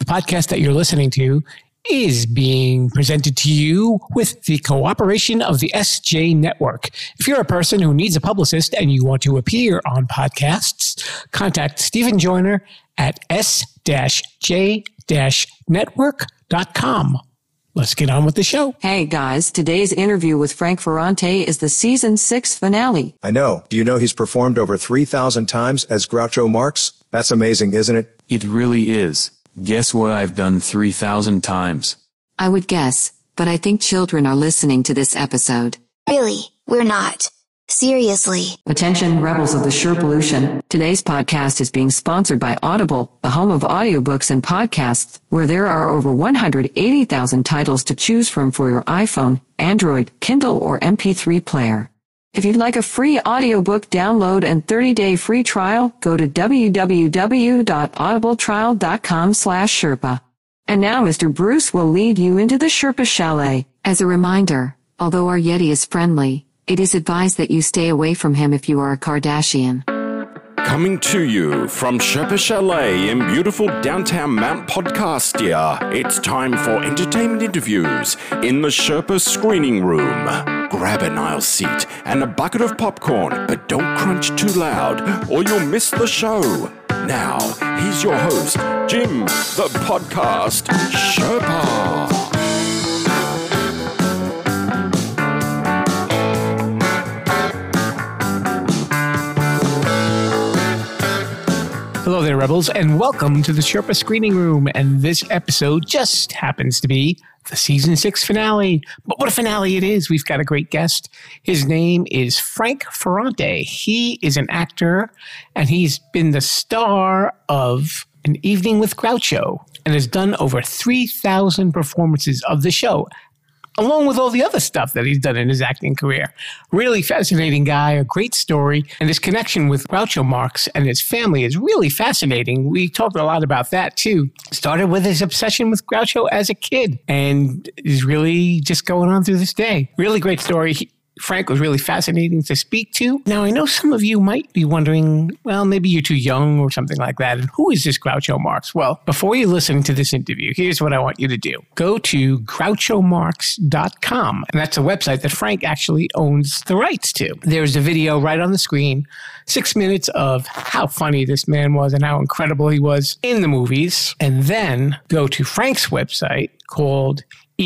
The podcast that you're listening to is being presented to you with the cooperation of the SJ Network. If you're a person who needs a publicist and you want to appear on podcasts, contact Stephen Joyner at s-j-network.com. Let's get on with the show. Hey guys, today's interview with Frank Ferrante is the season 6 finale. I know. Do you know he's performed over 3,000 times as Groucho Marx? That's amazing, isn't it? It really is. Guess what I've done 3,000 times? I would guess, but I think children are listening to this episode. Really, we're not. Seriously. Attention, rebels of the Sherpollution. Today's podcast is being sponsored by Audible, the home of audiobooks and podcasts, where there are over 180,000 titles to choose from for your iPhone, Android, Kindle, or MP3 player. If you'd like a free audiobook download and 30-day free trial, go to www.audibletrial.com/Sherpa. And now Mr. Bruce will lead you into the Sherpa Chalet. As a reminder, although our Yeti is friendly, it is advised that you stay away from him if you are a Kardashian. Coming to you from Sherpa Chalet in beautiful downtown Mount Podcastia, it's time for entertainment interviews in the Sherpa screening room. Grab an aisle seat and a bucket of popcorn, but don't crunch too loud or you'll miss the show. Now, here's your host, Jim, the podcast Sherpa. Hello there, Rebels, and welcome to the Sherpa Screening Room. And this episode just happens to be the season 6 finale. But what a finale it is. We've got a great guest. His name is Frank Ferrante. He is an actor, and he's been the star of An Evening with Groucho and has done over 3,000 performances of the show, along with all the other stuff that he's done in his acting career. Really fascinating guy, a great story, and his connection with Groucho Marx and his family is really fascinating. We talked a lot about that, too. Started with his obsession with Groucho as a kid, and is really just going on through this day. Really great story. Frank was really fascinating to speak to. Now, I know some of you might be wondering, well, maybe you're too young or something like that. And who is this Groucho Marx? Well, before you listen to this interview, here's what I want you to do. Go to GrouchoMarx.com. And that's a website that Frank actually owns the rights to. There's a video right on the screen, 6 minutes of how funny this man was and how incredible he was in the movies. And then go to Frank's website called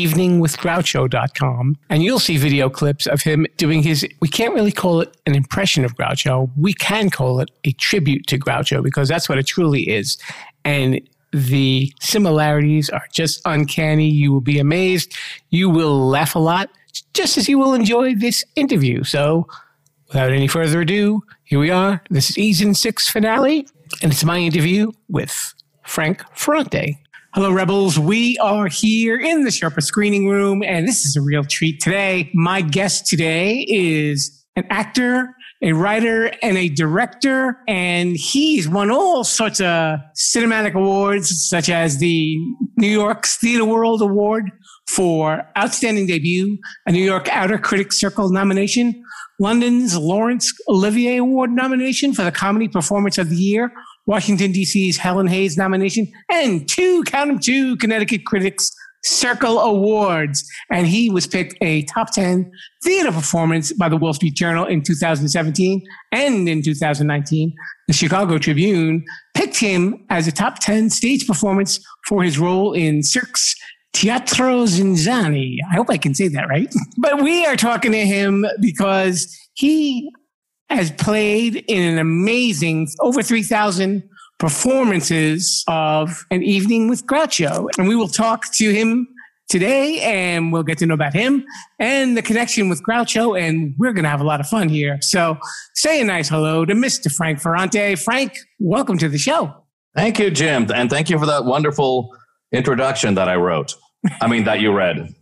eveningwithgroucho.com, and you'll see video clips of him doing his, we can't really call it an impression of Groucho, we can call it a tribute to Groucho, because that's what it truly is. And the similarities are just uncanny. You will be amazed. You will laugh a lot, just as you will enjoy this interview. So without any further ado, here we are. This is season 6 finale, and it's my interview with Frank Ferrante. Hello, Rebels. We are here in the Sherpa Screening Room, and this is a real treat today. My guest today is an actor, a writer, and a director, and he's won all sorts of cinematic awards, such as the New York's Theatre World Award for Outstanding Debut, a New York Outer Critics Circle nomination, London's Laurence Olivier Award nomination for the Comedy Performance of the Year, Washington, D.C.'s Helen Hayes nomination, and 2 Connecticut Critics Circle Awards. And he was picked a top 10 theater performance by the Wall Street Journal in 2017. And in 2019, the Chicago Tribune picked him as a top 10 stage performance for his role in Cirque's Teatro Zinzanni. I hope I can say that right. But we are talking to him because he has played in an amazing over 3,000 performances of An Evening with Groucho. And we will talk to him today, and we'll get to know about him and the connection with Groucho, and we're going to have a lot of fun here. So say a nice hello to Mr. Frank Ferrante. Frank, welcome to the show. Thank you, Jim. And thank you for that wonderful introduction that I wrote. That you read.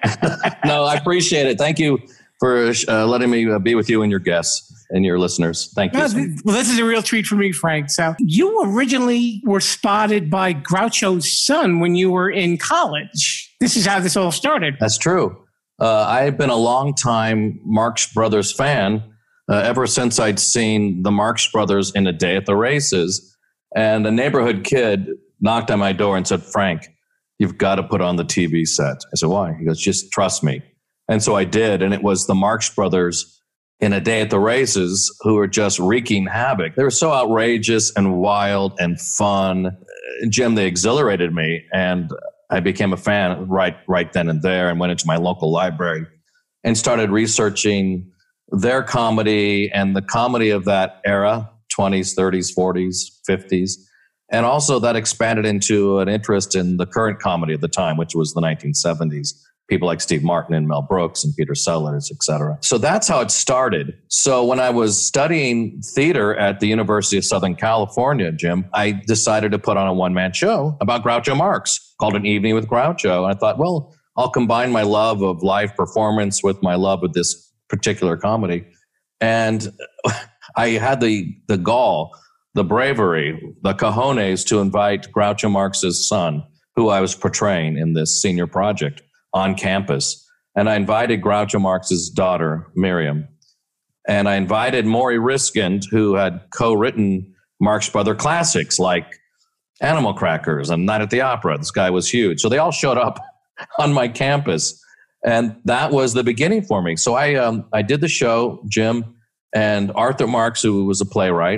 No, I appreciate it. Thank you for letting me be with you and your guests and your listeners. Thank you. Well, this is a real treat for me, Frank. So you originally were spotted by Groucho's son when you were in college. This is how this all started. That's true. I've been a long time Marx Brothers fan ever since I'd seen the Marx Brothers in A Day at the Races. And a neighborhood kid knocked on my door and said, Frank, you've got to put on the TV set. I said, why? He goes, just trust me. And so I did. And it was the Marx Brothers in A Day at the Races who were just wreaking havoc. They were so outrageous and wild and fun. Jim, they exhilarated me. And I became a fan right then and there, and went into my local library and started researching their comedy and the comedy of that era, 20s, 30s, 40s, 50s. And also that expanded into an interest in the current comedy of the time, which was the 1970s. People like Steve Martin and Mel Brooks and Peter Sellers, et cetera. So that's how it started. So when I was studying theater at the University of Southern California, Jim, I decided to put on a one-man show about Groucho Marx called An Evening with Groucho. And I thought, well, I'll combine my love of live performance with my love of this particular comedy. And I had the gall, the bravery, the cojones to invite Groucho Marx's son, who I was portraying in this senior project, on campus. And I invited Groucho Marx's daughter, Miriam. And I invited Maury Riskind, who had co-written Marx Brother classics like Animal Crackers and Night at the Opera. This guy was huge. So they all showed up on my campus. And that was the beginning for me. So I did the show, Jim, and Arthur Marx, who was a playwright,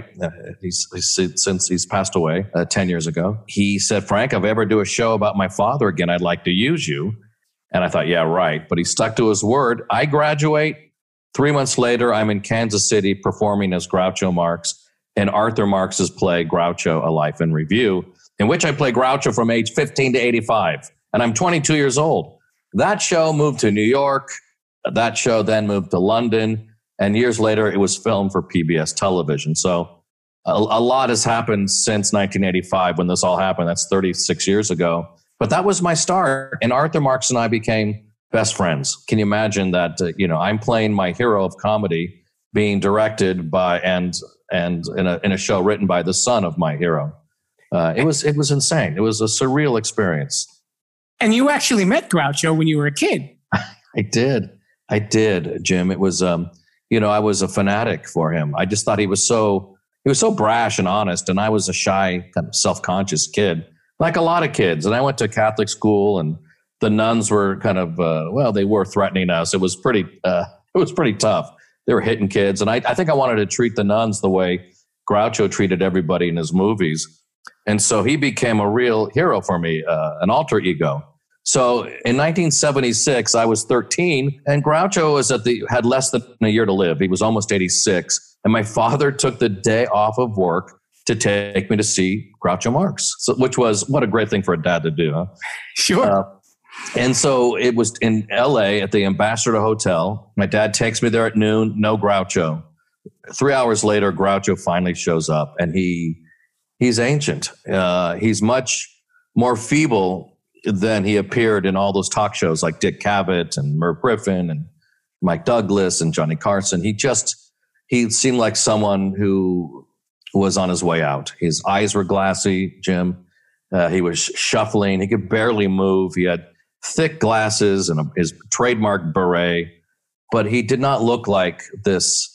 since he's passed away 10 years ago, he said, Frank, if I ever do a show about my father again, I'd like to use you. And I thought, yeah, right. But he stuck to his word. I graduate. 3 months later, I'm in Kansas City performing as Groucho Marx in Arthur Marx's play, Groucho, A Life in Review, in which I play Groucho from age 15 to 85. And I'm 22 years old. That show moved to New York. That show then moved to London. And years later, it was filmed for PBS television. So a lot has happened since 1985 when this all happened. That's 36 years ago. But that was my start. And Arthur Marx and I became best friends. Can you imagine that, I'm playing my hero of comedy being directed by and in a show written by the son of my hero. It was insane. It was a surreal experience. And you actually met Groucho when you were a kid. I did, Jim. It was, I was a fanatic for him. I just thought he was so brash and honest. And I was a shy, kind of self-conscious kid, like a lot of kids. And I went to Catholic school, and the nuns were kind of, they were threatening us. It was pretty tough. They were hitting kids. And I think I wanted to treat the nuns the way Groucho treated everybody in his movies. And so he became a real hero for me, an alter ego. So in 1976, I was 13, and Groucho had less than a year to live. He was almost 86. And my father took the day off of work to take me to see Groucho Marx, which was, what a great thing for a dad to do, huh? Sure. And so it was in LA at the Ambassador Hotel. My dad takes me there at noon, no Groucho. 3 hours later, Groucho finally shows up, and he's ancient. He's much more feeble than he appeared in all those talk shows like Dick Cavett and Merv Griffin and Mike Douglas and Johnny Carson. He seemed like someone who was on his way out. His eyes were glassy, Jim. He was shuffling. He could barely move. He had thick glasses and his trademark beret, but he did not look like this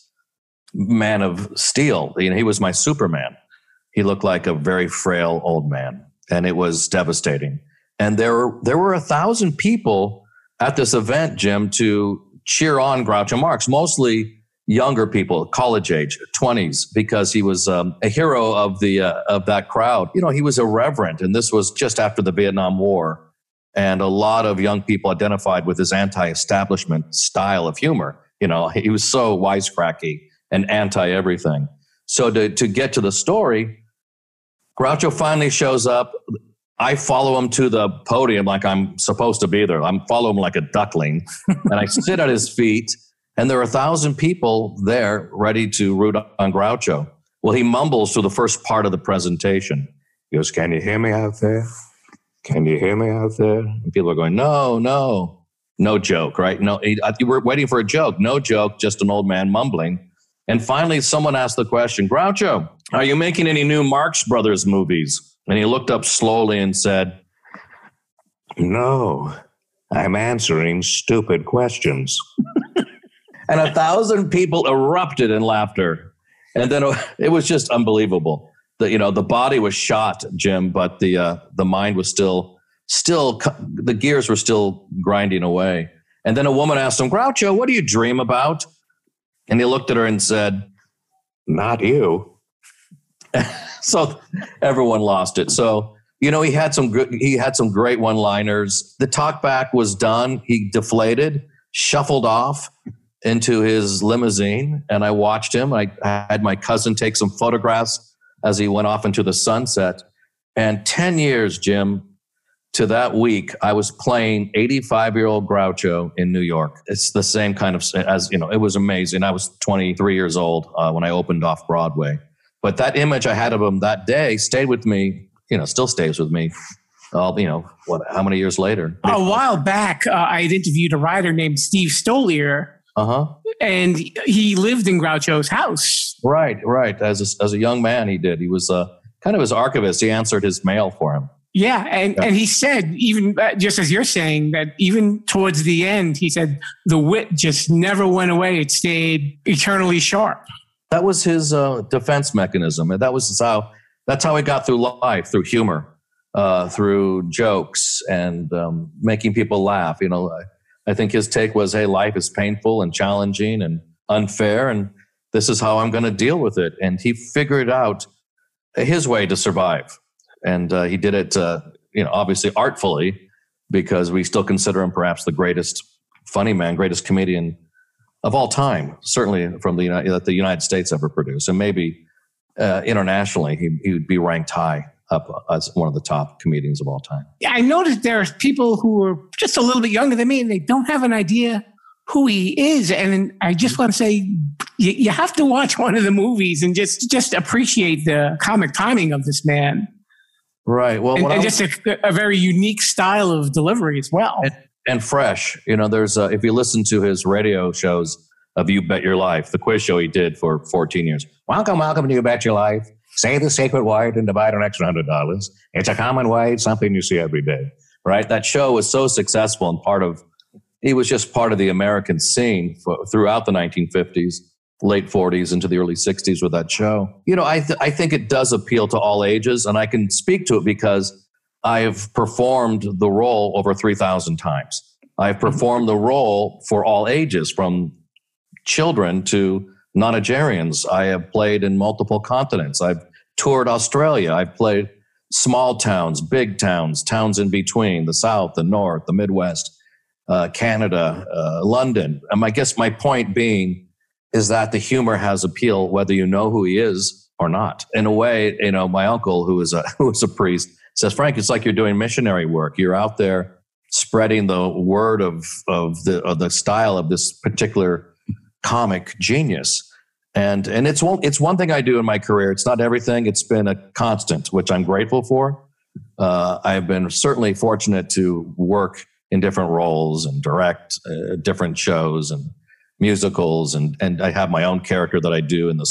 man of steel. He was my Superman. He looked like a very frail old man, and it was devastating. And there were 1,000 people at this event, Jim, to cheer on Groucho Marx, mostly younger people, college age, 20s, because he was a hero of that crowd. He was irreverent, and this was just after the Vietnam War. And a lot of young people identified with his anti-establishment style of humor. He was so wisecracky and anti-everything. So to get to the story, Groucho finally shows up. I follow him to the podium like I'm supposed to be there. I'm following him like a duckling. And I sit at his feet, and there are 1,000 people there ready to root on Groucho. Well, he mumbles through the first part of the presentation. He goes, "Can you hear me out there? Can you hear me out there?" And people are going, no joke, right? No, we're waiting for a joke. No joke, just an old man mumbling. And finally, someone asked the question, "Groucho, are you making any new Marx Brothers movies?" And he looked up slowly and said, "No, I'm answering stupid questions." And 1,000 people erupted in laughter. And then it was just unbelievable. the body was shot, Jim, but the mind was still the gears were still grinding away. And then a woman asked him, Groucho, what do you dream about? And he looked at her and said, not you. So everyone lost it. So, he had some great one-liners. The talkback was done. He deflated, shuffled off into his limousine, and I watched him. I had my cousin take some photographs as he went off into the sunset. And 10 years, Jim, to that week, I was playing 85-year-old Groucho in New York. It's the same kind of, it was amazing. I was 23 years old when I opened off Broadway. But that image I had of him that day stayed with me, still stays with me. How many years later? A while back, I had interviewed a writer named Steve Stolier. And he lived in Groucho's house. Right. As a young man, he did. He was kind of his archivist. He answered his mail for him. Yeah. And he said, even just as you're saying, that even towards the end, he said the wit just never went away. It stayed eternally sharp. That was his defense mechanism. And that's how he got through life, through humor, through jokes and making people laugh. I think his take was, hey, life is painful and challenging and unfair, and this is how I'm going to deal with it. And he figured out his way to survive. And he did it, obviously artfully, because we still consider him perhaps the greatest funny man, greatest comedian of all time, certainly from that the United States ever produced. And maybe internationally, he would be ranked high up as one of the top comedians of all time. Yeah, I noticed there are people who are just a little bit younger than me, and they don't have an idea who he is. And I just want to say, you have to watch one of the movies and just appreciate the comic timing of this man. Right. Well, and just a very unique style of delivery as well. And fresh. There's if you listen to his radio shows of You Bet Your Life, the quiz show he did for 14 years. Welcome to You Bet Your Life. Say the sacred word and divide an extra $100. It's a common way. It's something you see every day. Right? That show was so successful and he was just part of the American scene throughout the 1950s, late 40s into the early 60s with that show. I think it does appeal to all ages, and I can speak to it because I've performed the role over 3,000 times. I've performed the role for all ages, from children to nonagenarians. I have played in multiple continents. I've toured Australia. I've played small towns, big towns, towns in between, the South, the North, the Midwest, Canada, London. And I guess my point being is that the humor has appeal whether you know who he is or not. In a way, my uncle, who is a priest, says, Frank, it's like you're doing missionary work. You're out there spreading the word of the style of this particular comic genius. And it's one thing I do in my career. It's not everything. It's been a constant, which I'm grateful for. I've been certainly fortunate to work in different roles and direct different shows and musicals. And I have my own character that I do in the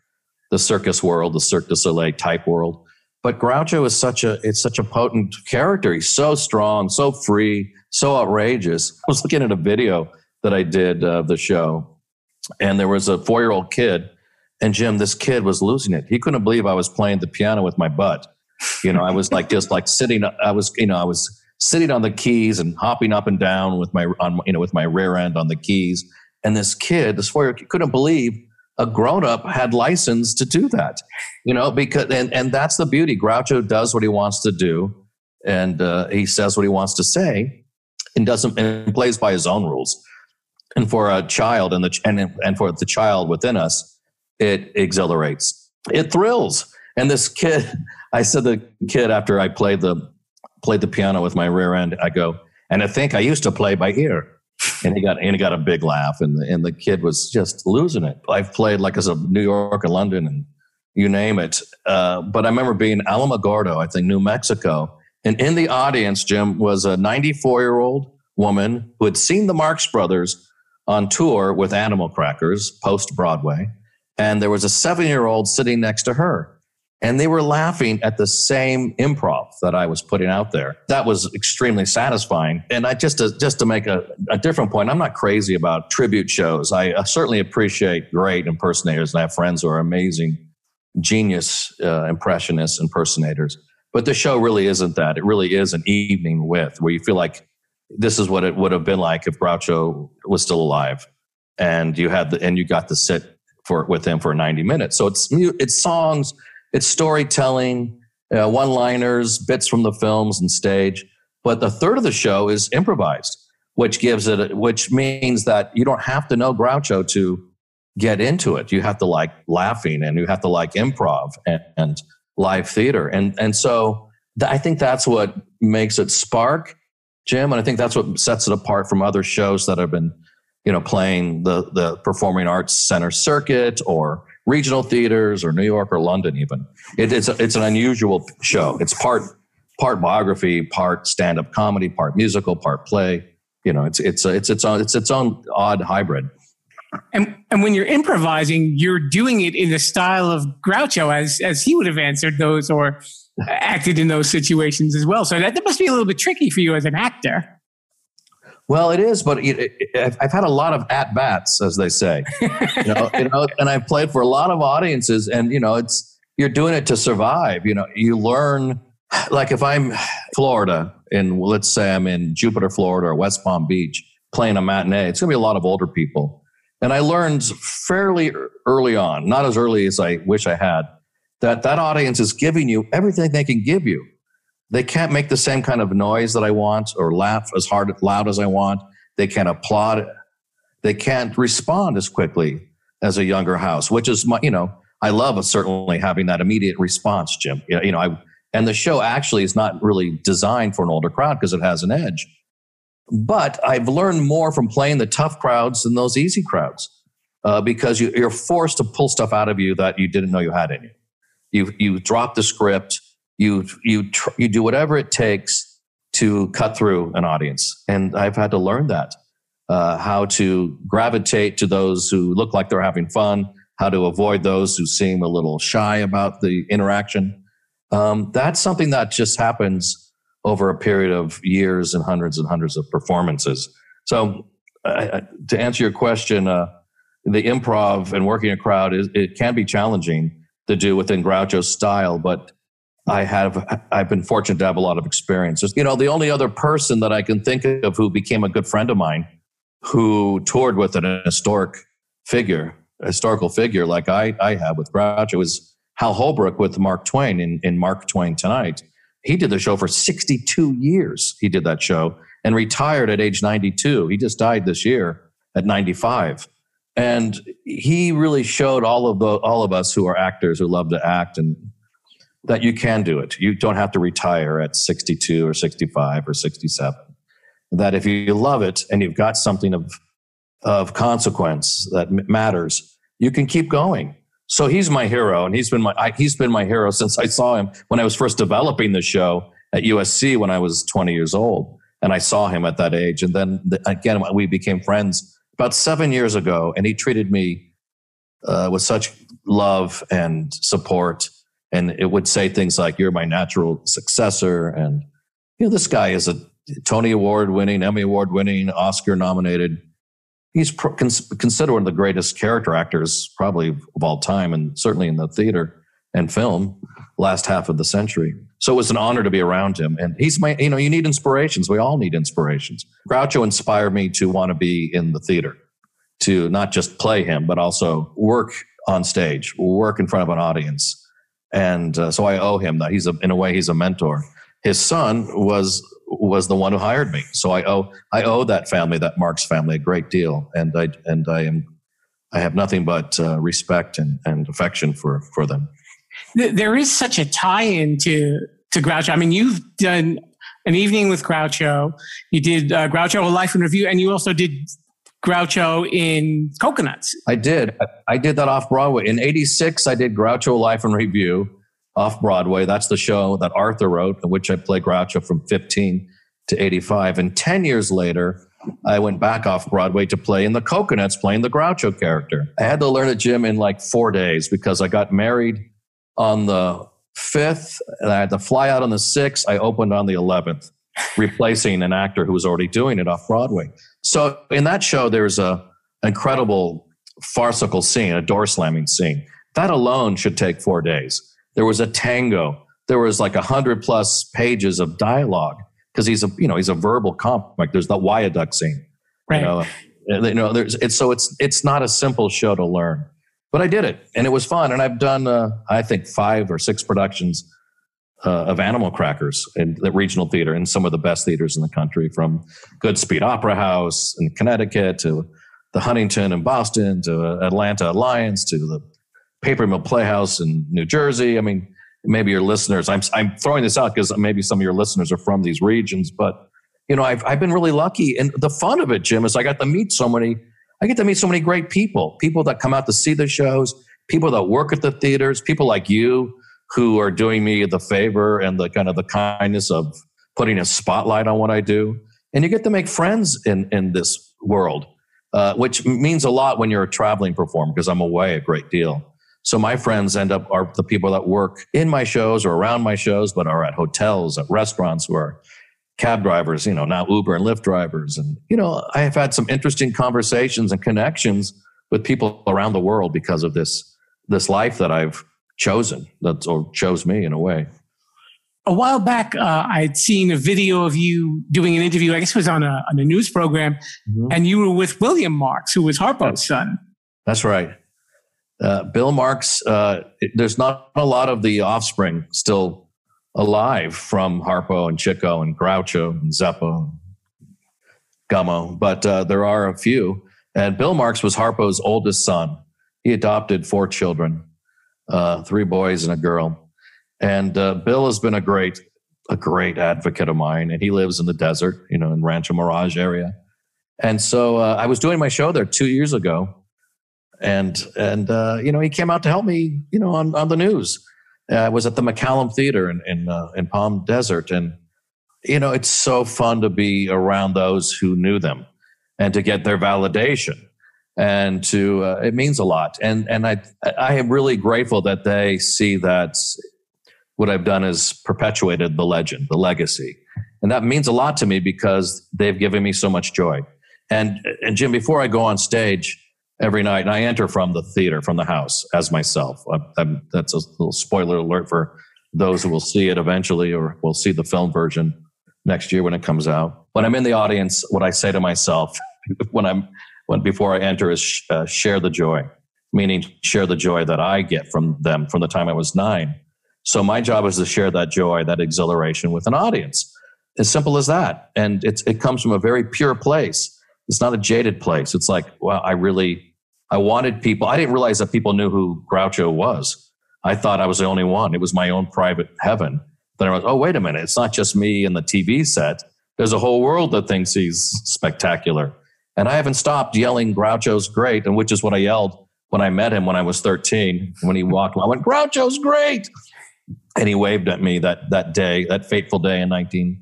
circus world, the Cirque du Soleil type world. But Groucho is such a potent character. He's so strong, so free, so outrageous. I was looking at a video that I did of the show, and there was a 4-year-old kid, and Jim, this kid was losing it. He couldn't believe I was playing the piano with my butt. I was sitting. I was sitting on the keys and hopping up and down with my rear end on the keys. And this kid, this 4-year-old kid, couldn't believe a grown-up had license to do that, because and that's the beauty. Groucho does what he wants to do, and he says what he wants to say, and plays by his own rules. And for a child and for the child within us, it exhilarates, it thrills. And this kid, I said the kid after I played the piano with my rear end, I go, and I think I used to play by ear. And he got a big laugh, and the kid was just losing it. I've played like as a New York and London and you name it. But I remember being in Alamogordo, I think New Mexico, and in the audience, Jim, was a 94-year-old woman who had seen the Marx Brothers on tour with Animal Crackers post Broadway, and there was a 7-year-old sitting next to her. And they were laughing at the same improv that I was putting out there. That was extremely satisfying. And I just to make a different point, I'm not crazy about tribute shows. I certainly appreciate great impersonators, and I have friends who are amazing genius impressionists, impersonators. But the show really isn't that. It really is an evening with, where you feel like this is what it would have been like if Groucho was still alive, and you got to sit with him for 90 minutes. So it's songs, it's storytelling, one-liners, bits from the films and stage. But the third of the show is improvised, which means that you don't have to know Groucho to get into it. You have to like laughing, and you have to like improv and live theater. And so I think that's what makes it spark, Jim. And I think that's what sets it apart from other shows that have been, playing the Performing Arts Center circuit or regional theaters or New York or London even. It's an unusual show. It's part biography, part stand-up comedy, part musical, part play. It's its own odd hybrid. And when you're improvising, you're doing it in the style of Groucho, as he would have answered those or acted in those situations as well. So that must be a little bit tricky for you as an actor. Well, it is, but I've had a lot of at-bats, as they say, and I've played for a lot of audiences, and you're doing it to survive. You learn, like if I'm Florida, and let's say I'm in Jupiter, Florida, or West Palm Beach playing a matinee, it's going to be a lot of older people. And I learned fairly early on, not as early as I wish I had, that audience is giving you everything they can give you. They can't make the same kind of noise that I want or laugh as loud as I want. They can't applaud. They can't respond as quickly as a younger house, which is I love certainly having that immediate response, Jim. And the show actually is not really designed for an older crowd because it has an edge. But I've learned more from playing the tough crowds than those easy crowds, because you're forced to pull stuff out of you that you didn't know you had in you. You drop the script. You do whatever it takes to cut through an audience, and I've had to learn that how to gravitate to those who look like they're having fun, how to avoid those who seem a little shy about the interaction. That's something that just happens over a period of years and hundreds of performances. So to answer your question, the improv and working a crowd, it can be challenging to do within Groucho's style, but I've been fortunate to have a lot of experiences. The only other person that I can think of who became a good friend of mine, who toured with an historical figure like I have with Groucho, was Hal Holbrook with Mark Twain in Mark Twain Tonight. He did the show for 62 years. He did that show and retired at age 92. He just died this year at 95. And he really showed all of us who are actors, who love to act, and that you can do it. You don't have to retire at 62 or 65 or 67. That if you love it and you've got something of consequence that matters, you can keep going. So he's my hero, and he's been my hero since I saw him when I was first developing the show at USC when I was 20 years old, and I saw him at that age. And then again, we became friends about 7 years ago, and he treated me with such love and support, and it would say things like, "You're my natural successor," and this guy is a Tony Award winning, Emmy Award winning, Oscar nominated. He's considered one of the greatest character actors probably of all time, and certainly in the theater and film last half of the century. So it was an honor to be around him. And he's you need inspirations. We all need inspirations. Groucho inspired me to want to be in the theater, to not just play him, but also work on stage, work in front of an audience. And so I owe him that. In a way, he's a mentor. His son was the one who hired me. So I owe that family, that Marx family, a great deal. And I have nothing but respect and affection for them. There is such a tie-in to Groucho. I mean, you've done An Evening with Groucho. You did Groucho, A Life in Review, and you also did Groucho in Coconuts. I did. I did that off Broadway. In '86, I did Groucho, A Life in Review off Broadway. That's the show that Arthur wrote, in which I played Groucho from 15 to 85. And 10 years later, I went back off Broadway to play in the Coconuts, playing the Groucho character. I had to learn it, Jim, in like 4 days because I got married on the 5th and I had to fly out on the 6th. I opened on the 11th, replacing an actor who was already doing it off Broadway. So in that show, there's an incredible farcical scene, a door slamming scene. That alone should take 4 days. There was a tango. There was like 100+ pages of dialogue because he's a verbal comic. There's the viaduct scene, Right. It's not a simple show to learn, but I did it and it was fun. And I've done, I think 5 or 6 productions of Animal Crackers in the regional theater in some of the best theaters in the country, from Goodspeed Opera House in Connecticut to the Huntington in Boston to Atlanta Alliance to the Paper Mill Playhouse in New Jersey. I mean, maybe your listeners, I'm throwing this out because maybe some of your listeners are from these regions, but I've been really lucky. And the fun of it, Jim, is I get to meet so many great people that come out to see the shows, people that work at the theaters, people like you who are doing me the favor and the kind of the kindness of putting a spotlight on what I do. And you get to make friends in this world, which means a lot when you're a traveling performer because I'm away a great deal. So my friends are the people that work in my shows or around my shows, but are at hotels, at restaurants, who are cab drivers, now Uber and Lyft drivers. And, I have had some interesting conversations and connections with people around the world because of this life that I've chosen, or chose me in a way. A while back, I'd seen a video of you doing an interview. I guess it was on a news program, and you were with William Marks, who was Harpo's son. That's right. Bill Marks, there's not a lot of the offspring still alive from Harpo and Chico and Groucho and Zeppo, and Gummo, but there are a few. And Bill Marks was Harpo's oldest son. He adopted 4 children, 3 boys and a girl. And Bill has been a great advocate of mine. And he lives in the desert, in Rancho Mirage area. And so I was doing my show there 2 years ago. And he came out to help me, on the news. I was at the McCallum Theater in Palm Desert. And, it's so fun to be around those who knew them and to get their validation. And it means a lot. And I am really grateful that they see that what I've done is perpetuated the legend, the legacy. And that means a lot to me because they've given me so much joy. And Jim, before I go on stage every night, and I enter from the theater, from the house as myself. That's a little spoiler alert for those who will see it eventually or will see the film version next year when it comes out. When I'm in the audience, what I say to myself before I enter is share the joy, meaning share the joy that I get from them from the time I was 9. So my job is to share that joy, that exhilaration with an audience. As simple as that. And it comes from a very pure place. It's not a jaded place. It's like, well, I wanted people. I didn't realize that people knew who Groucho was. I thought I was the only one. It was my own private heaven. Then I was, oh, wait a minute. It's not just me and the TV set. There's a whole world that thinks he's spectacular. And I haven't stopped yelling Groucho's great, and which is what I yelled when I met him when I was 13. When he walked, I went, Groucho's great. And he waved at me that day, that fateful day in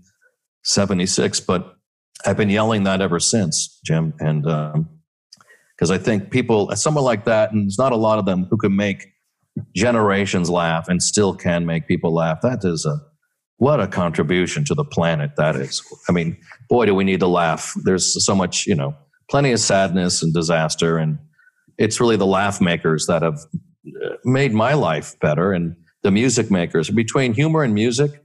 1976. But I've been yelling that ever since, Jim. And because I think someone like that, and there's not a lot of them who can make generations laugh and still can make people laugh. That is what a contribution to the planet that is. I mean, boy, do we need to laugh. There's so much, plenty of sadness and disaster. And it's really the laugh makers that have made my life better. And the music makers, between humor and music,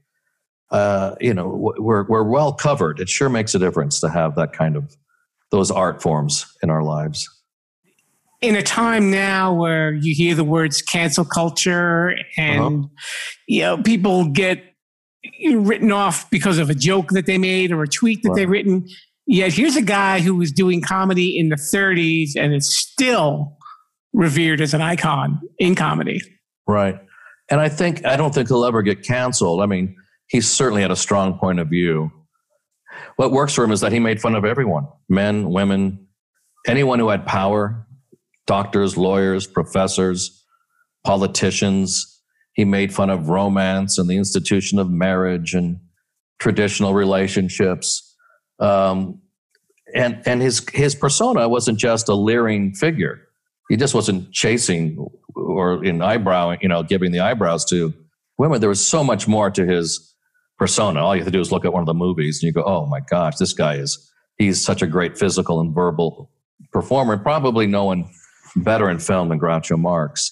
we're well covered. It sure makes a difference to have that kind of those art forms in our lives. In a time now where you hear the words cancel culture and people get written off because of a joke that they made or a tweet that they've written, yet here's a guy who was doing comedy in the 30s and is still revered as an icon in comedy. Right. And I don't think he'll ever get canceled. I mean, he certainly had a strong point of view. What works for him is that he made fun of everyone, men, women, anyone who had power, doctors, lawyers, professors, politicians. He made fun of romance and the institution of marriage and traditional relationships. And his persona wasn't just a leering figure. He just wasn't chasing or giving the eyebrows to women. There was so much more to his persona. All you have to do is look at one of the movies and you go, oh my gosh, this guy he's such a great physical and verbal performer. Probably no one better in film than Groucho Marx.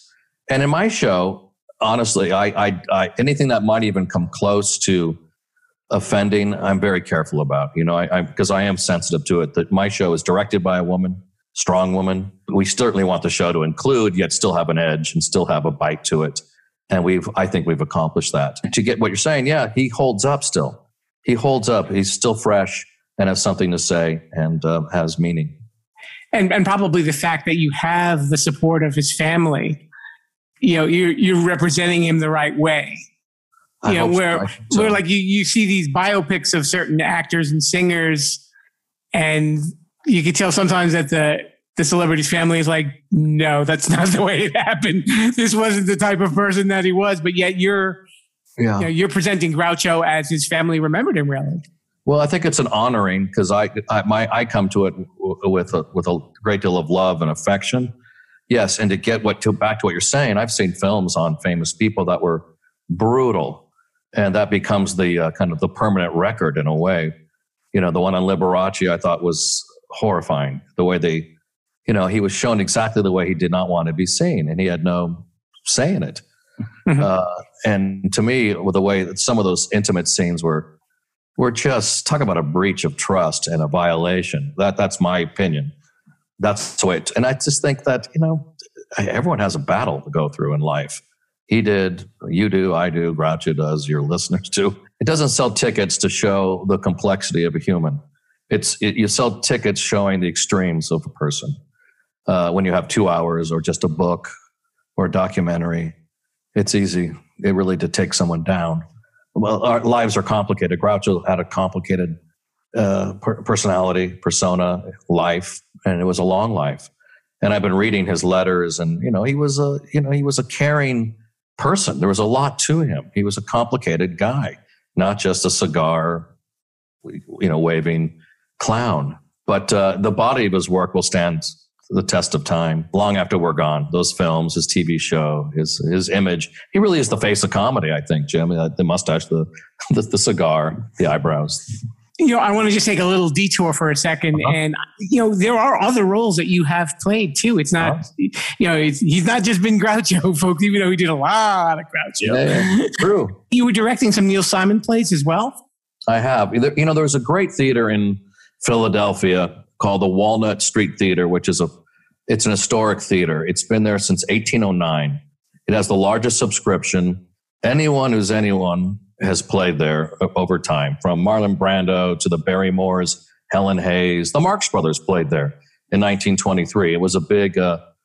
And in my show, honestly, I anything that might even come close to offending, I'm very careful about, because I am sensitive to it. That my show is directed by a woman, strong woman. We certainly want the show to include, yet still have an edge and still have a bite to it. And I think we've accomplished that. To get what you're saying, yeah, he holds up still. He holds up. He's still fresh and has something to say and has meaning. And probably the fact that you have the support of his family, you're representing him the right way. Where like you see these biopics of certain actors and singers, and you can tell sometimes that the celebrity's family is like, no, that's not the way it happened. This wasn't the type of person that he was, but yet you're presenting Groucho as his family remembered him, really. Well, I think it's an honoring, because I come to it with a great deal of love and affection. Yes, and to get back to what you're saying, I've seen films on famous people that were brutal. And that becomes the kind of the permanent record in a way. The one on Liberace I thought was horrifying. The way he was shown exactly the way he did not want to be seen, and he had no say in it. And to me, with the way that some of those intimate scenes were just, talk about a breach of trust and a violation. That's my opinion. That's the way. And I just think that everyone has a battle to go through in life. He did, you do, I do, Groucho does, your listeners do. It doesn't sell tickets to show the complexity of a human. You sell tickets showing the extremes of a person. When you have 2 hours or just a book or a documentary, it's easy, really to take someone down. Well, our lives are complicated. Groucho had a complicated persona, life, and it was a long life. And I've been reading his letters, and he was a caring person. There was a lot to him. He was a complicated guy, not just a cigar, waving clown. But the body of his work will stand the test of time long after we're gone. Those films, his TV show, his image. He really is the face of comedy, I think, Jim. The mustache, the cigar, the eyebrows. I want to just take a little detour for a second. And, there are other roles that you have played too. It's not, he's not just been Groucho, folks, even though he did a lot of Groucho. Yeah, true. You were directing some Neil Simon plays as well? I have. There was a great theater in Philadelphia called the Walnut Street Theater, which is it's an historic theater. It's been there since 1809. It has the largest subscription. Anyone has played there over time, from Marlon Brando to the Barrymores, Helen Hayes. The Marx Brothers played there in 1923. It was a big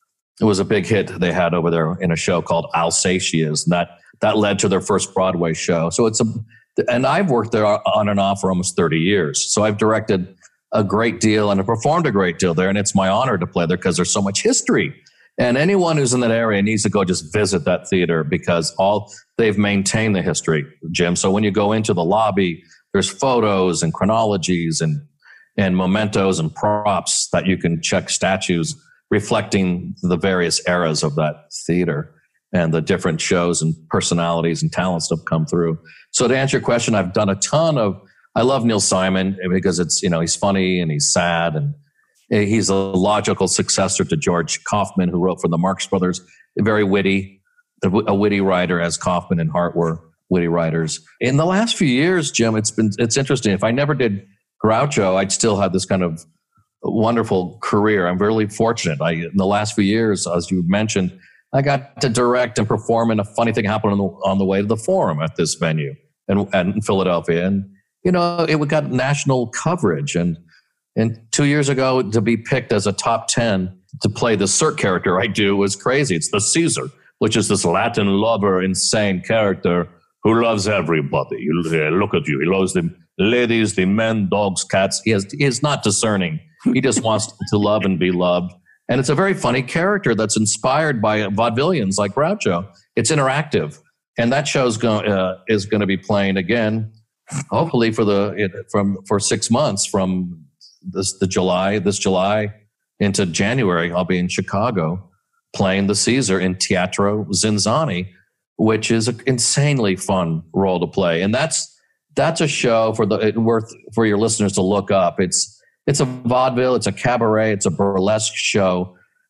hit they had over there in a show called Alsatias, and that led to their first Broadway show. So and I've worked there on and off for almost 30 years. So I've directed a great deal and have performed a great deal there, and it's my honor to play there because there's so much history. And anyone who's in that area needs to go just visit that theater, because they've maintained the history, Jim. So when you go into the lobby, there's photos and chronologies and mementos and props that you can check, statues reflecting the various eras of that theater and the different shows and personalities and talents that have come through. So to answer your question, I've done I love Neil Simon because he's funny and he's sad, and he's a logical successor to George Kaufman, who wrote for the Marx Brothers. Very witty, a witty writer, as Kaufman and Hart were witty writers. In the last few years, Jim, it's interesting. If I never did Groucho, I'd still have this kind of wonderful career. I'm really fortunate. In the last few years, as you mentioned, I got to direct and perform, and a funny thing happened on the way to the Forum at this venue in Philadelphia. And, it got national coverage. And 2 years ago, to be picked as a top 10 to play the Cirque character I do was crazy. It's the Caesar, which is this Latin lover, insane character who loves everybody. Look at you. He loves the ladies, the men, dogs, cats. He is not discerning. He just wants to love and be loved. And it's a very funny character that's inspired by vaudevillians like Groucho. It's interactive. And that show is going to be playing again, hopefully for 6 months from this July into January. I'll be in Chicago playing the Caesar in Teatro Zinzanni, which is an insanely fun role to play. And that's a show for your listeners to look up. It's a vaudeville, it's a cabaret, it's a burlesque show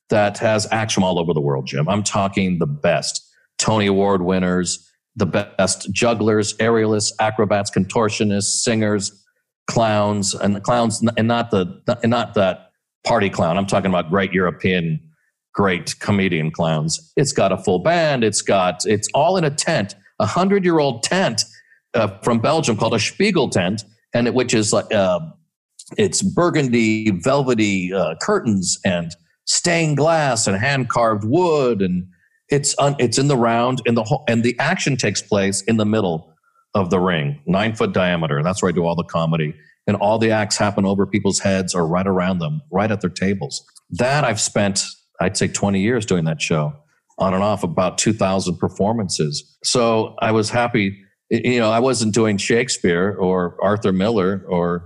that has acts from all over the world, Jim. I'm talking the best Tony Award winners, the best jugglers, aerialists, acrobats, contortionists, singers, clowns, and not that party clown. I'm talking about great European, great comedian clowns. It's got a full band. It's all in a tent, 100-year-old tent from Belgium called a Spiegel tent, which is like it's burgundy, velvety curtains and stained glass and hand carved wood, and it's in the round, and the action takes place in the middle of the ring, 9-foot diameter. That's where I do all the comedy, and all the acts happen over people's heads or right around them, right at their tables. That I've spent, I'd say, 20 years doing that show, on and off, about 2,000 performances. So I was happy. I wasn't doing Shakespeare or Arthur Miller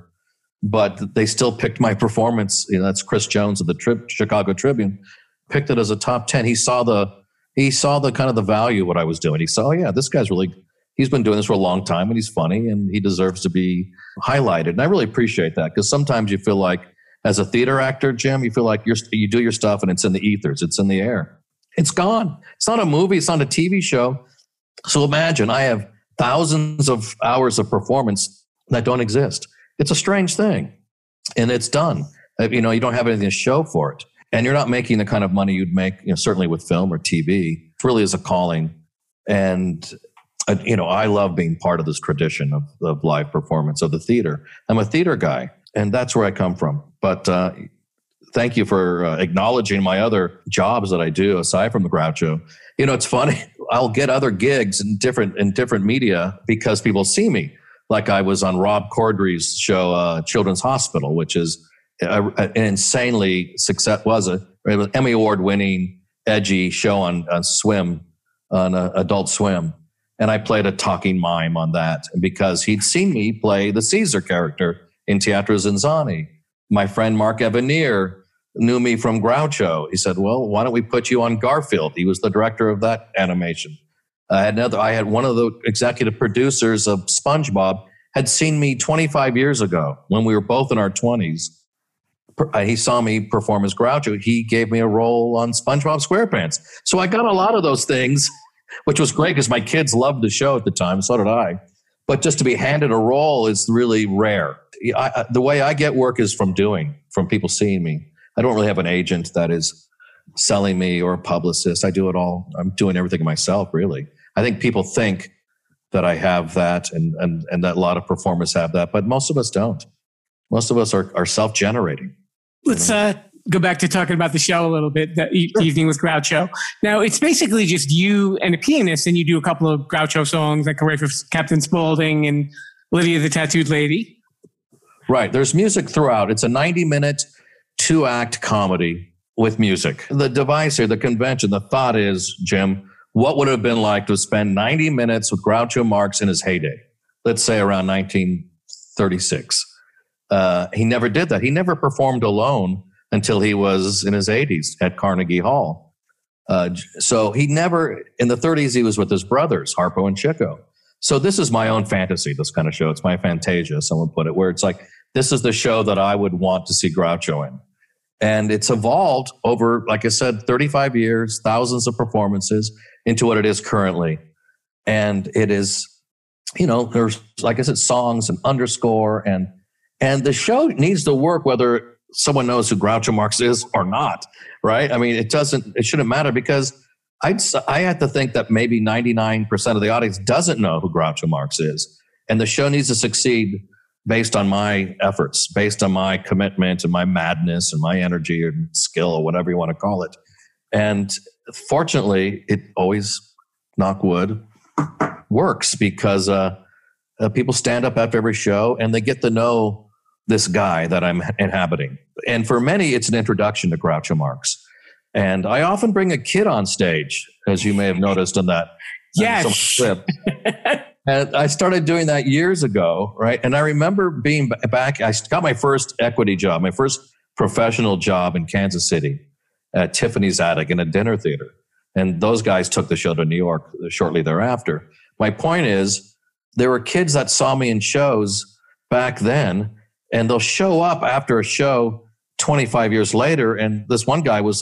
but they still picked my performance. That's Chris Jones of the Chicago Tribune, picked it as a top 10. He saw the kind of the value of what I was doing. He saw, oh yeah, this guy's he's been doing this for a long time, and he's funny, and he deserves to be highlighted. And I really appreciate that, because sometimes you feel like, as a theater actor, Jim, you feel like you do your stuff and it's in the ethers, it's in the air. It's gone. It's not a movie. It's not a TV show. So imagine I have thousands of hours of performance that don't exist. It's a strange thing, and it's done. You don't have anything to show for it, and you're not making the kind of money you'd make, certainly with film or TV. It really is a calling, and I love being part of this tradition of live performance, of the theater. I'm a theater guy, and that's where I come from. But thank you for acknowledging my other jobs that I do aside from the Groucho. It's funny. I'll get other gigs in different media because people see me. Like I was on Rob Corddry's show, Children's Hospital, which is an insanely an Emmy Award-winning, edgy show on Swim, on Adult Swim. And I played a talking mime on that because he'd seen me play the Caesar character in Teatro Zinzanni. My friend Mark Evanier knew me from Groucho. He said, well, why don't we put you on Garfield? He was the director of that animation. I had one of the executive producers of SpongeBob had seen me 25 years ago when we were both in our 20s. He saw me perform as Groucho. He gave me a role on SpongeBob SquarePants. So I got a lot of those things, which was great because my kids loved the show at the time. So did I. But just to be handed a role is really rare. The way I get work is from people seeing me. I don't really have an agent that is selling me or a publicist. I do it all. I'm doing everything myself, really. I think people think that I have that and that a lot of performers have that, but most of us don't. Most of us are self-generating. Let's go back to talking about the show a little bit, the Evening with Groucho. Now, it's basically just you and a pianist, and you do a couple of Groucho songs, like Hooray for Captain Spaulding and Lydia the Tattooed Lady. Right. There's music throughout. It's a 90-minute, 2-act comedy with music. The device here, the convention, the thought is, Jim, what would it have been like to spend 90 minutes with Groucho Marx in his heyday? Let's say around 1936. He never did that. He never performed alone until he was in his 80s at Carnegie Hall. So he never, in the 30s, he was with his brothers, Harpo and Chico. So this is my own fantasy, this kind of show. It's my Fantasia, someone put it, where it's like, this is the show that I would want to see Groucho in. And it's evolved over, like I said, 35 years, thousands of performances into what it is currently. And it is, there's, like I said, songs and underscore, and the show needs to work whether someone knows who Groucho Marx is or not, right? I mean, it shouldn't matter, because I had to think that maybe 99% of the audience doesn't know who Groucho Marx is. And the show needs to succeed based on my efforts, based on my commitment and my madness and my energy or skill or whatever you want to call it. And fortunately, it always, knock wood, works, because people stand up after every show and they get to know this guy that I'm inhabiting. And for many, it's an introduction to Groucho Marx. And I often bring a kid on stage, as you may have noticed in that clip. And I started doing that years ago, right? And I remember being back, I got my first equity job, my first professional job in Kansas City at Tiffany's Attic in a dinner theater. And those guys took the show to New York shortly thereafter. My point is, there were kids that saw me in shows back then, and they'll show up after a show 25 years later. And this one guy was like,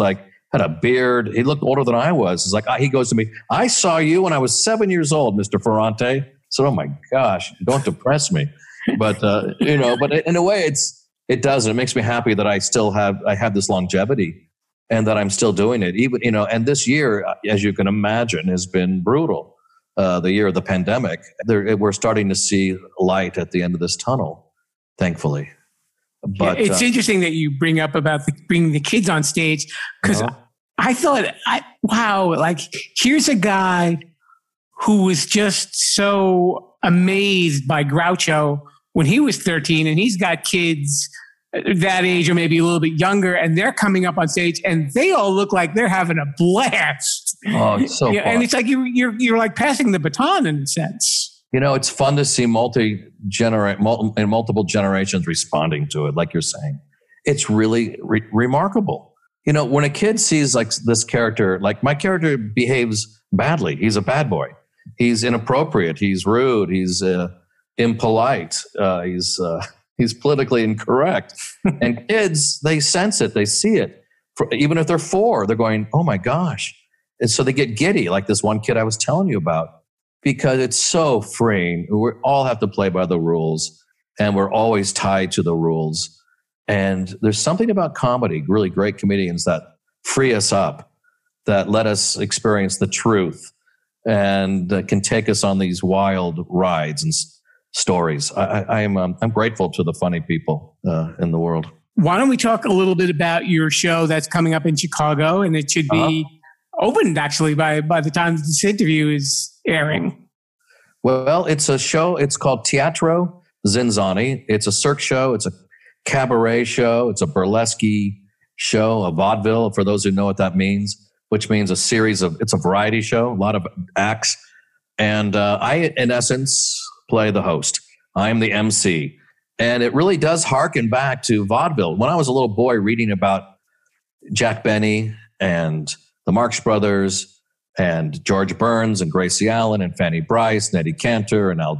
had a beard. He looked older than I was. He's like, he goes to me, I saw you when I was 7 years old, Mr. Ferrante. So, oh my gosh, don't depress me. But, but in a way it does. It makes me happy that I have this longevity and that I'm still doing it. Even, and this year, as you can imagine, has been brutal. The year of the pandemic, we're starting to see light at the end of this tunnel, thankfully. But it's interesting that you bring up about bringing the kids on stage, because I thought, like, here's a guy who was just so amazed by Groucho when he was 13, and he's got kids that age or maybe a little bit younger, and they're coming up on stage and they all look like they're having a blast. Oh, it's so fun. And it's like you're like passing the baton in a sense. It's fun to see multiple generations responding to it, like you're saying. It's really remarkable. When a kid sees like this character, like my character behaves badly. He's a bad boy. He's inappropriate. He's rude. He's impolite. He's politically incorrect. And kids, they sense it. They see it. Even if they're 4, they're going, oh my gosh. And so they get giddy, like this one kid I was telling you about, because it's so freeing. We all have to play by the rules, and we're always tied to the rules. And there's something about comedy, really great comedians that free us up, that let us experience the truth, and that can take us on these wild rides and stories. I'm grateful to the funny people in the world. Why don't we talk a little bit about your show that's coming up in Chicago, and it should be opened actually by the time this interview is airing? Well, it's a show. It's called Teatro Zinzanni. It's a Cirque show. It's a cabaret show. It's a burlesque show, a vaudeville, for those who know what that means, which means it's a variety show, a lot of acts. And I, in essence, play the host. I'm the MC. And it really does harken back to vaudeville. When I was a little boy reading about Jack Benny and the Marx Brothers and George Burns and Gracie Allen and Fanny Bryce and Eddie Cantor and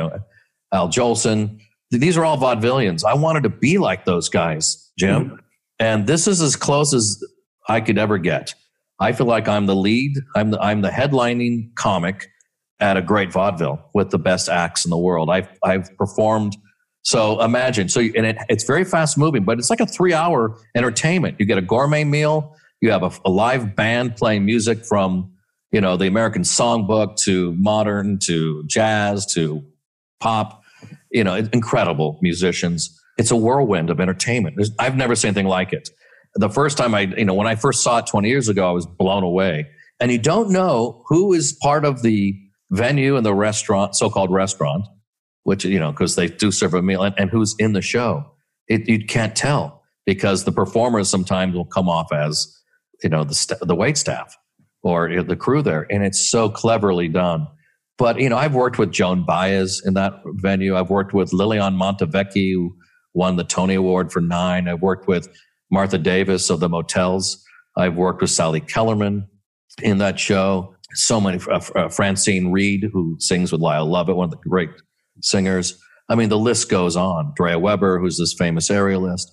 Al Jolson, these are all vaudevillians. I wanted to be like those guys, Jim. Mm-hmm. And this is as close as I could ever get. I feel like I'm the lead. I'm the headlining comic at a great vaudeville with the best acts in the world. I've performed. So imagine. It's very fast moving, but it's like a 3-hour entertainment. You get a gourmet meal. You have a live band playing music from, the American Songbook to modern to jazz to pop. Incredible musicians. It's a whirlwind of entertainment. I've never seen anything like it. The first time when I first saw it 20 years ago, I was blown away. And you don't know who is part of the venue and the restaurant, so-called restaurant, which, because they do serve a meal, and who's in the show. You can't tell, because the performers sometimes will come off as, the wait staff or the crew there. And it's so cleverly done. But, I've worked with Joan Baez in that venue. I've worked with Lilian Montevecchi, who won the Tony Award for 9. I've worked with Martha Davis of the Motels. I've worked with Sally Kellerman in that show. So many, Francine Reed, who sings with Lyle Lovett, one of the great singers. I mean, the list goes on. Drea Weber, who's this famous aerialist.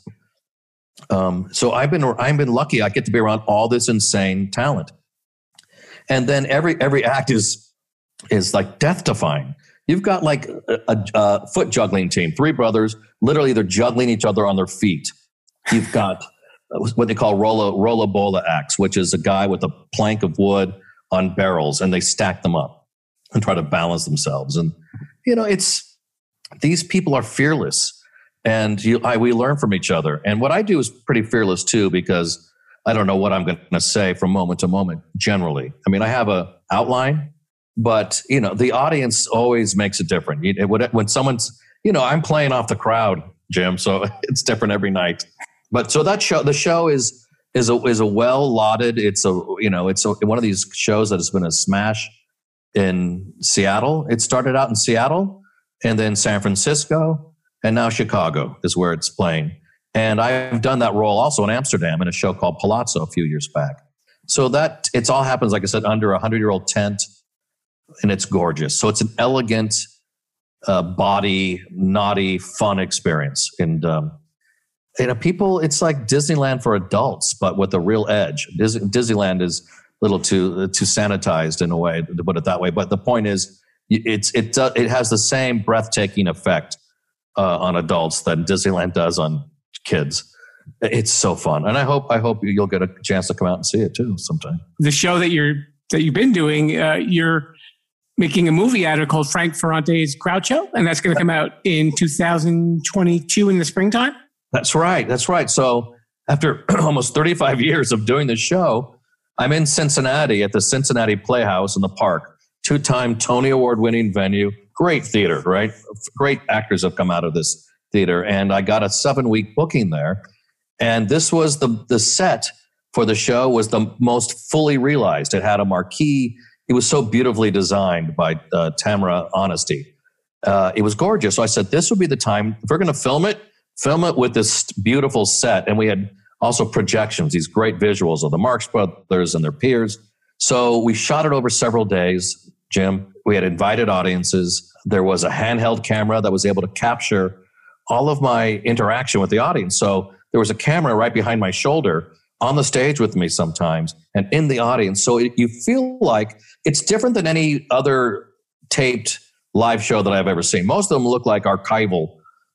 So I've been lucky. I get to be around all this insane talent. And then every act is like death-defying. You've got like a foot juggling team, 3 brothers, literally they're juggling each other on their feet. You've got what they call rolla bola acts, which is a guy with a plank of wood on barrels, and they stack them up and try to balance themselves. And, these people are fearless, and we learn from each other. And what I do is pretty fearless too, because I don't know what I'm going to say from moment to moment, generally. I mean, I have a outline, but, the audience always makes it different. When someone's, I'm playing off the crowd, Jim, so it's different every night. But so the show is a well lauded. It's one of these shows that has been a smash in Seattle. It started out in Seattle, and then San Francisco, and now Chicago is where it's playing. And I've done that role also in Amsterdam in a show called Palazzo a few years back. So that it's all happens, like I said, under a 100-year-old tent, and it's gorgeous. So it's an elegant, people, it's like Disneyland for adults, but with a real edge. Disneyland is a little too sanitized in a way, to put it that way. But the point is, it has the same breathtaking effect on adults that Disneyland does on kids. It's so fun, and I hope you'll get a chance to come out and see it too sometime. The show that you've been doing, you're making a movie out of it called Frank Ferrante's Groucho, and that's going to come out in 2022 in the springtime. That's right. So after almost 35 years of doing this show, I'm in Cincinnati at the Cincinnati Playhouse in the Park, 2-time Tony Award-winning venue, great theater, right? Great actors have come out of this theater, and I got a 7-week booking there. And this was the set for the show was the most fully realized. It had a marquee. It was so beautifully designed by Tamara Honesty. It was gorgeous. So I said, this would be the time. If we're going to film it with this beautiful set. And we had also projections, these great visuals of the Marx Brothers and their peers. So we shot it over several days, Jim. We had invited audiences. There was a handheld camera that was able to capture all of my interaction with the audience. So there was a camera right behind my shoulder on the stage with me sometimes and in the audience. So you feel like it's different than any other taped live show that I've ever seen. Most of them look like archival,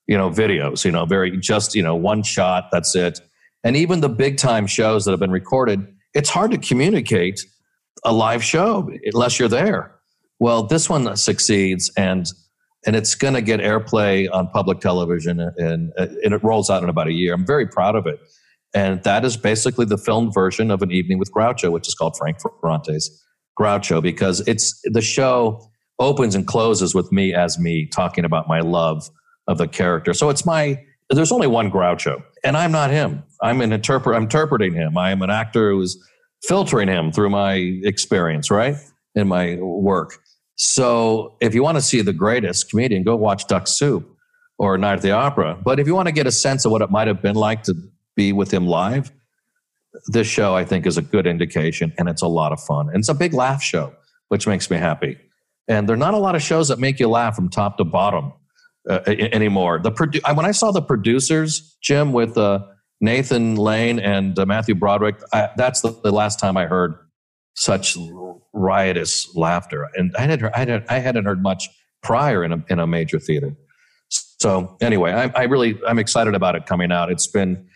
videos, very just, one shot, that's it. And even the big time shows that have been recorded, it's hard to communicate a live show unless you're there. Well, this one succeeds and it's going to get airplay on public television, and it rolls out in about a year. I'm very proud of it. And that is basically the filmed version of An Evening with Groucho, which is called Frank Ferrante's Groucho, because the show opens and closes with me as me talking about my love of the character. So there's only one Groucho, and I'm not him. I'm interpreting him. I am an actor who's filtering him through my experience, right? In my work. So if you want to see the greatest comedian, go watch Duck Soup or Night at the Opera. But if you want to get a sense of what it might have been like to be with him live, this show, I think, is a good indication, and it's a lot of fun. And it's a big laugh show, which makes me happy. And there are not a lot of shows that make you laugh from top to bottom anymore. When I saw the producers, Jim, with Nathan Lane and Matthew Broderick, that's the last time I heard such riotous laughter, and I hadn't heard much prior in a major theater. So anyway, I'm excited about it coming out. It's been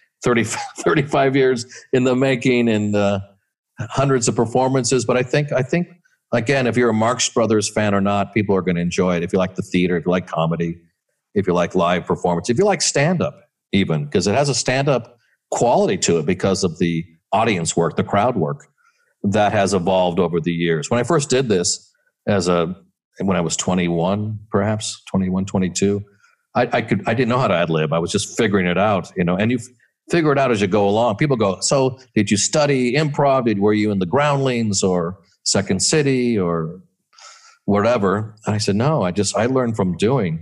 35 years in the making and hundreds of performances. But I think again, if you're a Marx Brothers fan or not, people are going to enjoy it. If you like the theater, if you like comedy, if you like live performance, if you like stand-up, even because it has a stand-up quality to it because of the audience work, the crowd work that has evolved over the years. When I first did this when I was 21, perhaps 21, 22, I didn't know how to ad lib. I was just figuring it out, and you figure it out as you go along. People go, so did you study improv? Were you in the Groundlings or Second City or whatever? And I said, no, I learned from doing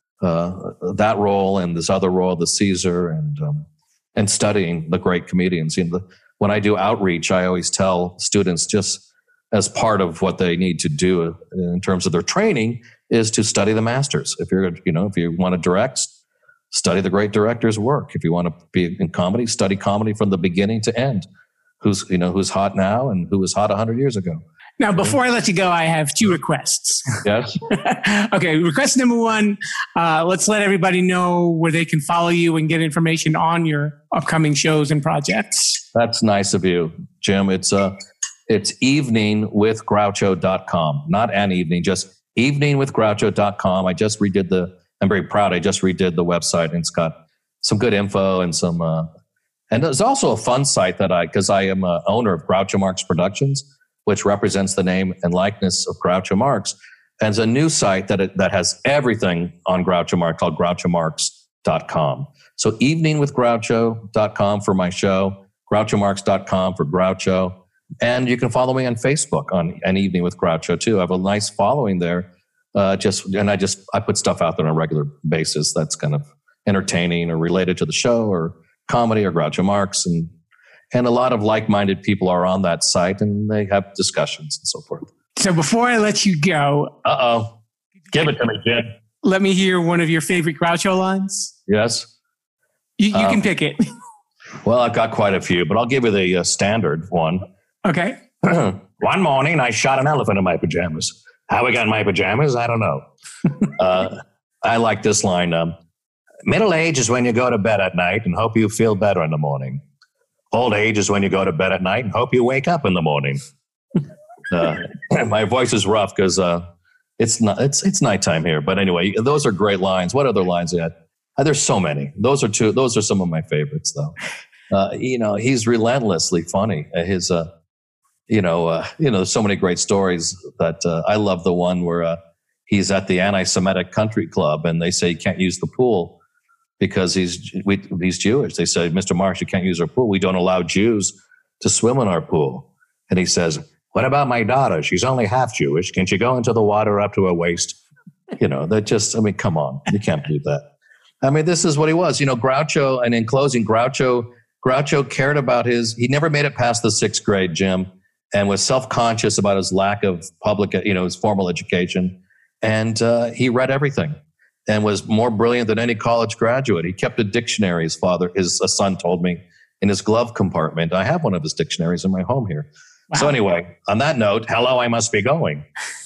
that role and this other role, the Caesar, and studying the great comedians. When I do outreach, I always tell students, just as part of what they need to do in terms of their training, is to study the masters. If you want to direct, study the great director's work. If you want to be in comedy, study comedy from the beginning to end. Who's hot now and who was hot 100 years ago. Now, before I let you go, I have 2 requests. Yes. Okay. Request number 1, let's let everybody know where they can follow you and get information on your upcoming shows and projects. That's nice of you, Jim. It's eveningwithgroucho.com, not an evening, just eveningwithgroucho.com. I'm very proud. I just redid the website, and it's got some good info and some, and there's also a fun site because I am a owner of Groucho Marx Productions, which represents the name and likeness of Groucho Marx. And it's a new site that has everything on Groucho Marx called grouchomarx.com. So eveningwithgroucho.com for my show, grouchomarx.com for Groucho. And you can follow me on Facebook on An Evening with Groucho too. I have a nice following there. I put stuff out there on a regular basis that's kind of entertaining or related to the show or comedy or Groucho Marx. And a lot of like-minded people are on that site, and they have discussions and so forth. So before I let you go... Give it to me, Jim. Let me hear one of your favorite Groucho lines. Yes. You can pick it. Well, I've got quite a few, but I'll give you the standard one. Okay. One morning, I shot an elephant in my pajamas. How I got in my pajamas, I don't know. I like this line. Middle age is when you go to bed at night and hope you feel better in the morning. Old age is when you go to bed at night and hope you wake up in the morning. My voice is rough because it's nighttime here. But anyway, those are great lines. What other lines you had? There's so many. Those are some of my favorites, though. He's relentlessly funny. His, so many great stories that I love. The one where he's at the anti-Semitic country club and they say he can't use the pool because he's Jewish. They say, Mr. Marks, you can't use our pool. We don't allow Jews to swim in our pool. And he says, what about my daughter? She's only half Jewish. Can she go into the water up to her waist? Come on. You can't do that. I mean, this is what he was. Groucho, and in closing, Groucho cared about he never made it past the 6th grade, Jim, and was self-conscious about his lack of his formal education. And he read everything and was more brilliant than any college graduate. He kept a dictionary, his son told me, in his glove compartment. I have one of his dictionaries in my home here. Wow. So anyway, on that note, hello, I must be going.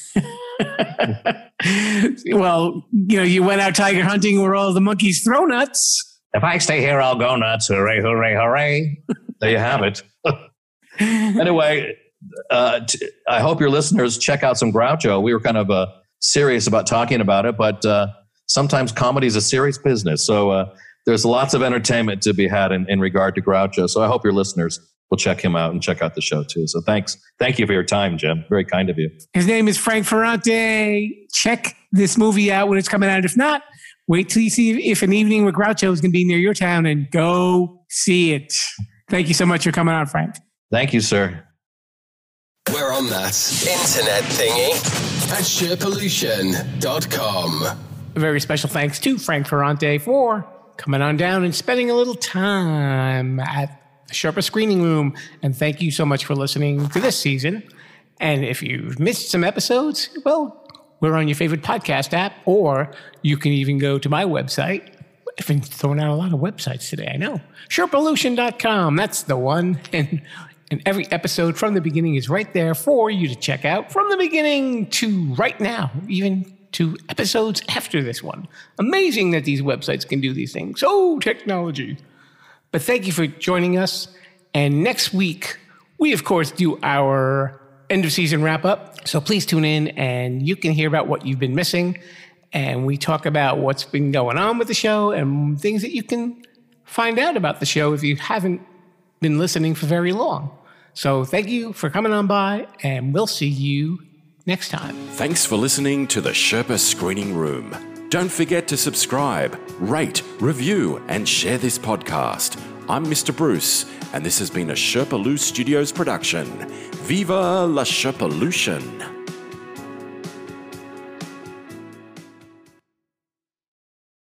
Well, you went out tiger hunting where all the monkeys throw nuts. If I stay here, I'll go nuts. Hooray, hooray, hooray. There you have it. Anyway, I hope your listeners check out some Groucho. We were kind of serious about talking about it, but sometimes comedy is a serious business. So there's lots of entertainment to be had in regard to Groucho. So I hope your listeners will check him out and check out the show too. So thank you for your time, Jim. Very kind of you. His name is Frank Ferrante. Check this movie out when it's coming out. If not, wait till you see if An Evening with Groucho is going to be near your town and go see it. Thank you so much for coming on, Frank. Thank you, sir. We're on that internet thingy at SharePollution.com. A very special thanks to Frank Ferrante for coming on down and spending a little time at the Sherpa Screening Room. And thank you so much for listening to this season. And if you've missed some episodes, well, we're on your favorite podcast app, or you can even go to my website. I've been throwing out a lot of websites today, I know. SharePollution.com, that's the one. And every episode from the beginning is right there for you to check out from the beginning to right now, even to episodes after this one. Amazing that these websites can do these things. Oh, technology. But thank you for joining us. And next week, we, of course, do our end of season wrap up. So please tune in and you can hear about what you've been missing. And we talk about what's been going on with the show and things that you can find out about the show if you haven't been listening for very long. So thank you for coming on by, and we'll see you next time. Thanks for listening to the Sherpa Screening Room. Don't forget to subscribe, rate, review, and share this podcast. I'm Mr. Bruce, and this has been a Sherpa Lou Studios production. Viva la Sherpolution!